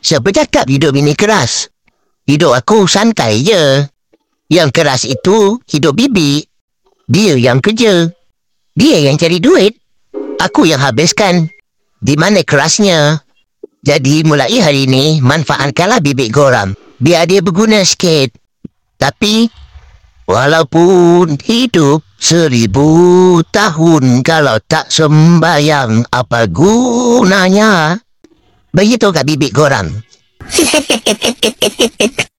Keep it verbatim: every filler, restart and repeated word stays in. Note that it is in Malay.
Siapa cakap hidup ini keras? Hidup aku santai je. Yang keras itu hidup bibi. Dia yang kerja. Dia yang cari duit. Aku yang habiskan. Di mana kerasnya? Jadi mulai hari ini, manfaatkanlah bibik goram. Biar dia berguna sikit. Tapi, walaupun hidup seribu tahun, kalau tak sembayang, apa gunanya? Begitu kat bibik goram.